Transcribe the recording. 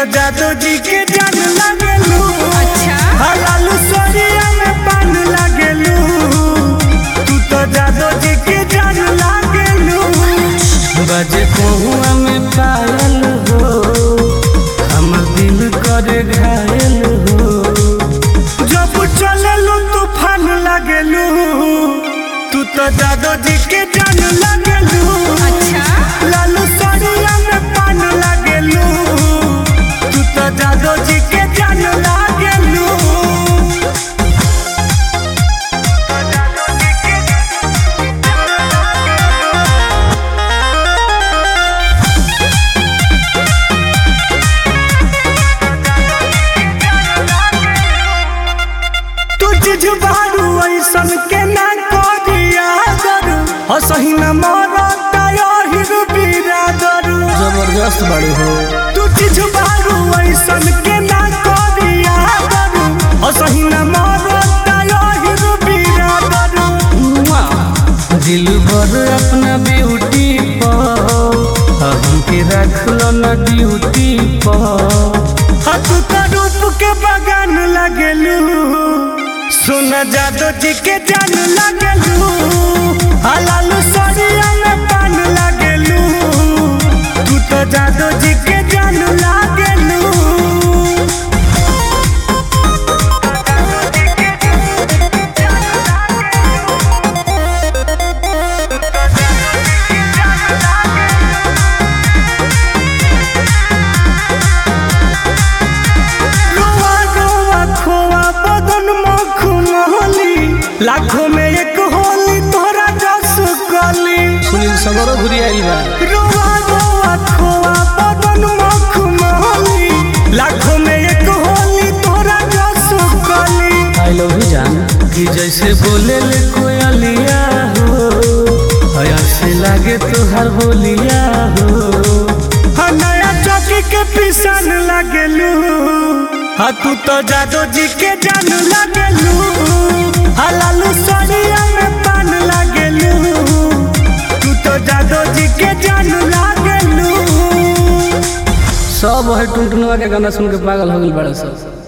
जादू जी के जान लागेलू। अच्छा हलालू सोरिया में पान लागेलू। तू तो जादू जी के जान लागेलू। बजे पहुआ में पायल हो, हम दिल करे घायल हो। जब चलेलू तूफान लागेलू। तू तो जादू जी के जान लागेलू। अच्छा लालू सोरिया में पान लागेलू। तू तो जादू जी के जान लागेलू। तू जिजबारू ऐसन के ना करिया करू। हसही न मरता यही बिरादरू। जबरदस्त बाड़ी हो। तू जिजबारू ऐसन के ना करिया करू। हसही न मरता यही बिरादरू। दिल भर अपना ब्यूटी पर हमके रख लो ना ड्यूटी पर। तू तो रूप के बगान लगेलू। सुन जादू जी के जान लगेलू। हलालू सोरिया में पान लगेलू। तू तो जादू जी के जान लगेलू। रोआ रोआ खोआ बदन मखमली। लाखों में एक होली तोरा जस कली। सुनील सगरो घुरी आई बा। रोआ रोआ खोआ बदन मखमली। लाखों में एक होली तोरा जस कली। आई लव यू जान। कि जैसे बोले ले कोयलिया हो, हया से लागे तोहर बोलिया हो। नया चौकी के पिसान लगेलू। तू तो जादू जी के जान लगेलू। हलालू सोरिया में पान लगेलू। तू तो जादू जी के जान लगेलू। सब है टुनटुनवा के गाना सुन के पागल हो गइल बड़ा सब।